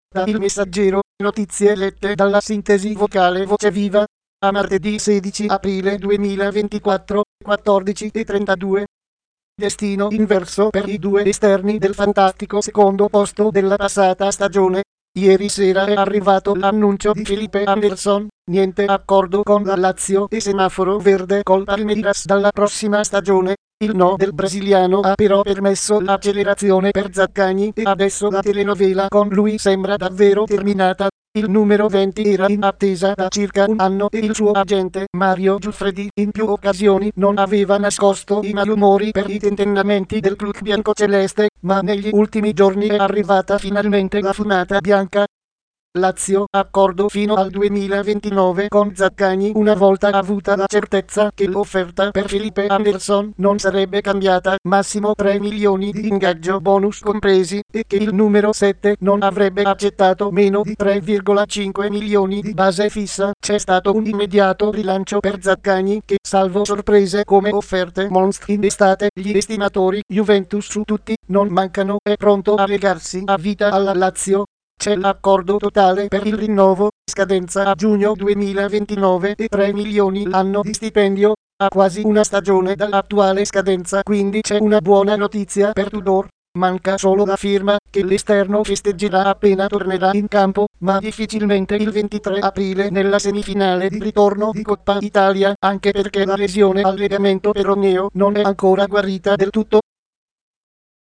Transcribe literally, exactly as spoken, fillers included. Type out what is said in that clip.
Da Il Messaggero, notizie lette dalla sintesi vocale Voce Viva, a martedì sedici aprile duemilaventiquattro, quattordici e trentadue. Destino inverso per i due esterni del fantastico secondo posto della passata stagione. Ieri sera è arrivato l'annuncio di Felipe Anderson, niente accordo con la Lazio e semaforo verde col Palmeiras dalla prossima stagione. Il no del brasiliano ha però permesso l'accelerazione per Zaccagni e adesso la telenovela con lui sembra davvero terminata. Il numero venti era in attesa da circa un anno e il suo agente, Mario Giuffredi, in più occasioni non aveva nascosto i malumori per i tentennamenti del club biancoceleste, ma negli ultimi giorni è arrivata finalmente la fumata bianca. Lazio, accordo fino al duemilaventinove con Zaccagni una volta avuta la certezza che l'offerta per Felipe Anderson non sarebbe cambiata, massimo tre milioni di ingaggio bonus compresi, e che il numero sette non avrebbe accettato meno di tre virgola cinque milioni di base fissa. C'è stato un immediato rilancio per Zaccagni che, salvo sorprese come offerte monstre in estate, gli estimatori Juventus su tutti non mancano, è pronto a legarsi a vita alla Lazio. C'è l'accordo totale per il rinnovo, scadenza a giugno duemilaventinove e tre milioni l'anno di stipendio, a quasi una stagione dall'attuale scadenza, quindi c'è una buona notizia per Tudor. Manca solo la firma, che l'esterno festeggerà appena tornerà in campo, ma difficilmente il ventitré aprile nella semifinale di ritorno di Coppa Italia, anche perché la lesione al legamento peroneo non è ancora guarita del tutto.